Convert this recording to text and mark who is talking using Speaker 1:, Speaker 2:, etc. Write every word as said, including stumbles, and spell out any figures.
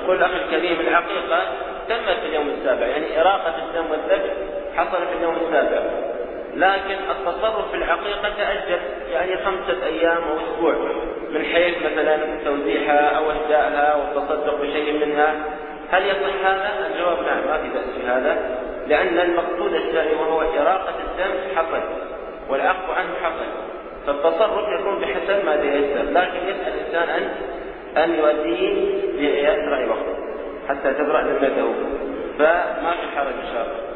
Speaker 1: يقول الأخ الكريم العقيقة تمت في اليوم السابع، يعني إراقة الدم والذبح حصل في اليوم السابع، لكن التصرف في العقيقة تأجل يعني خمسة أيام أو أسبوع، من حيث مثلا توزيعها أو إهدائها والتصدق بشيء منها. هل يصح هذا؟ الجواب نعم، ما في بأس في هذا، لأن المقصود الشرعي وهو إراقة الدم حصل والعفو عنه حصل، فالتصرف يكون بحسب ما ييسر، لكن يسأل الإنسان أن أن يؤديه بأسرع وقت حتى تبرأ ذمته، فما في حرج إن شاء الله.